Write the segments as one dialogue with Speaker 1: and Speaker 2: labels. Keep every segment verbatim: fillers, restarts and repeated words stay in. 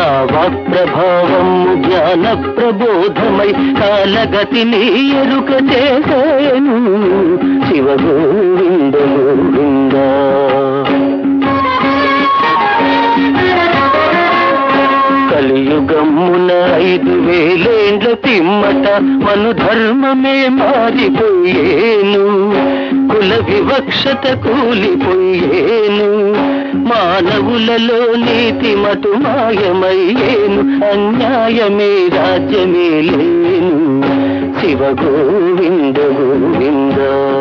Speaker 1: ప్రభావం జ్ఞాన ప్రబోధమై కాలగతిని ఎరుక చేసేను శివ గోవింద గోవింద. కలియుగమున ఐదు వేలేండ్ల పిమ్మట మను ధర్మమే మారిపోయేను, కుల వివక్షత కూలిపోయేను, మానవులలో నీతి మటు మాయమయ్యేను, అన్యాయమే రాజ్యమే లేను శివ గోవింద గోవింద.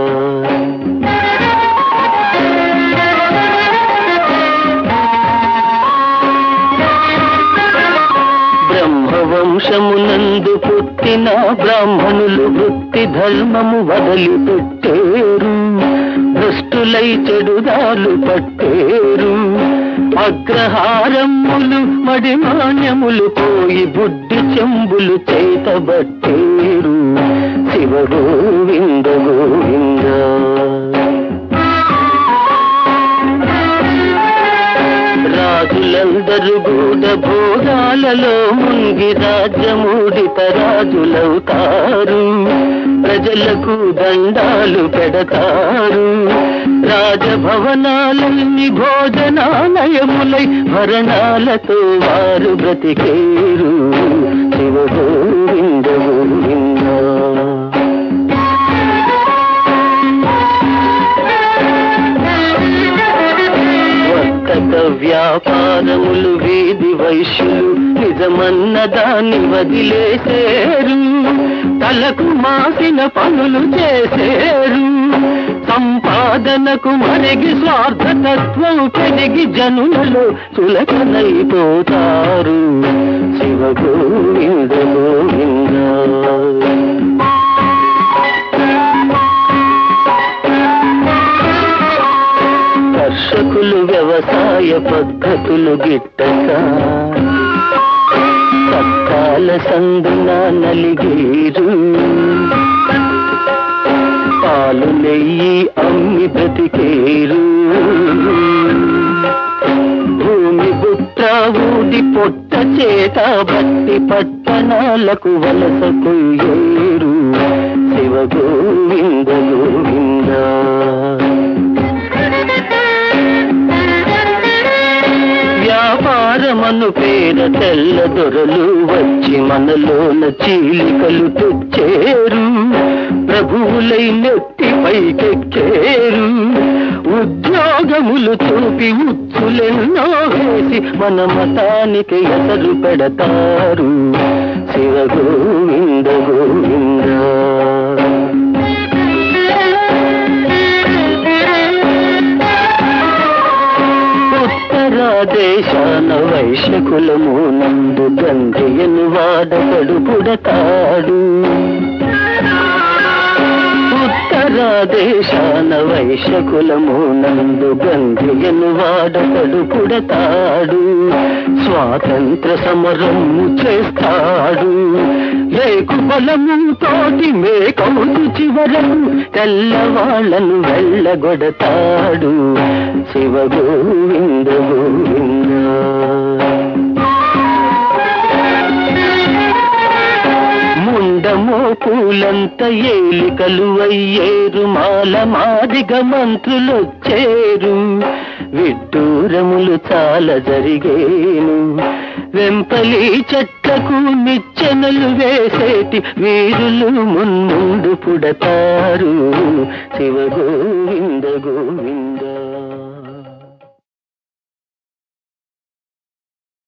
Speaker 1: బ్రహ్మవంశమునందు పుట్టిన బ్రాహ్మణులు వృత్తి ధర్మము వదిలిపెట్టేరు, భ్రష్టులై చెడుదాలు పట్టేరు, అగ్రహారములు మడిమాన్యములు పోయి బుద్ధి చెంబులు చేతబట్టేరు శివ గోవింద గోవింద. రాజులందరూ గూఢ భోగాలలో మునిగి రాజ్యమూడిత రాజులవుతారు, ప్రజలకు దండాలు పెడతారు, రాజభవనాలన్నీ భోజనాలయములై భరణాలతో వారు బ్రతికేరు శివ గోవింద గోవింద. వ్యాపారములు వీధి వైశ్యులు నిజమన్న దాన్ని వదిలేసేరు, తలకు మాసిన పనులు చేసేరు, సంపాదనకు మరిగి స్వార్థతత్వం పెరిగి జనులలో చులకనైపోతారు శివ గోవింద గోవింద. కర్షకులు వ్యవసాయ పద్ధతులు గిట్టక సత్కాల సందున నలిగేరు, పాలు నెయ్యి అమ్మి బ్రతికేరు, భూమి బుట్ట ఊడి పొట్ట చేత బట్టి పట్టణాలకు వలస కొయ్యేరు శివ గోవింద గోవింద. వ్యాపారమను పేర తెల్ల దొరలు వచ్చి మనలోన చీలికలు తెచ్చేరు, ప్రభువులై నెత్తి పైకెక్కేరు, ఉద్యోగములు చూపి ఉచ్చులెన్నో వేసి మన మతానికి ఎసరు పెడతారు శివ గోవింద గోవింద. దేశాన వైశ్యకులము నందు గంధయను వాడకడు పుడతాడు, ఉత్తర దేశాన వైశ్యకులము నందు గంధయను వాడకడు పుడతాడు, స్వాతంత్ర సమరము చేస్తాడు, లేకు బలము తోటి మేకౌతు చివరకు తెల్లవాళ్లను వెళ్ళగొడతాడు శివ గోవింద గోవింద. ముండమో పూలంత ఏలికలు అయ్యేరు, మాల మాదిగ మంత్రులొచ్చేరు, విడ్డూరములు చాలా జరిగేను, వెంపలి చెట్లకు నిచ్చెనలు వేసేటి వీరులు మున్ముందు పుడతారు శివ గోవింద గోవింద.